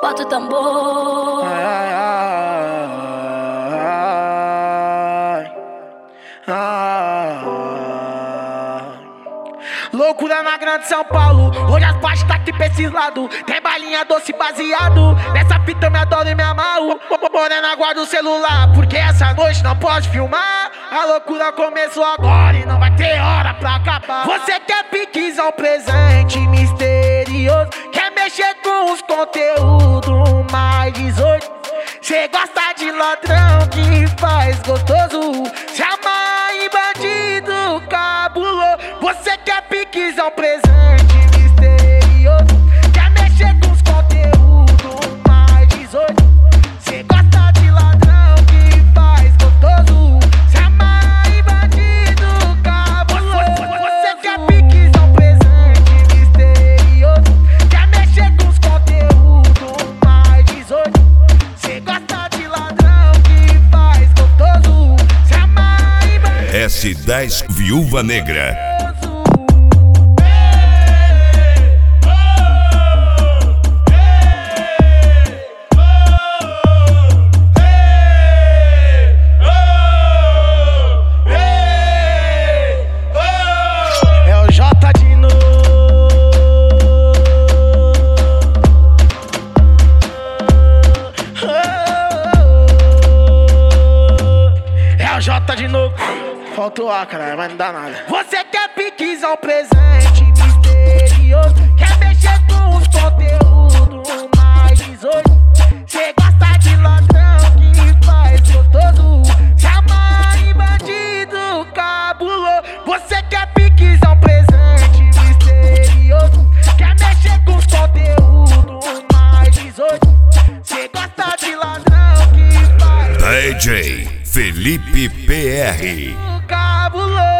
Bota o tambor. Ai, ai, ai. Loucura na grande São Paulo. Hoje as partes tá aqui pra esses lados. Tem balinha doce baseado. Nessa fita eu me adoro e me amarro. Morena, guarda o celular, porque essa noite não pode filmar. A loucura começou agora e não vai ter hora pra acabar. Você quer piquizar um presente misterioso, quer mexer com os conteúdos mais 18. Cê gosta de ladrão que faz gostoso, se amarra em bandido cabuloso. Você quer piquizar um presente misterioso, quer mexer com os conteúdos mais 18. Cê gosta de ladrão que faz gostoso, se amarra em bandido cabuloso. Você quer piquizar um presente misterioso, quer mexer com os conteúdos mais 18. Cê gosta de ladrão que faz gostoso, se amarra em bandido. S10 Viúva Negra. Jota de novo. Faltou A, cara, mas não dá nada. Você quer piquizar um presente misterioso, quer mexer com os conteúdos mais 18. Cê gosta de ladrão que faz gostoso, se amarra em bandido cabuloso. Você quer piquizar um presente misterioso, quer mexer com os conteúdos mais 18. Cê gosta de ladrão que faz DJ Felipe PR. cabuloso.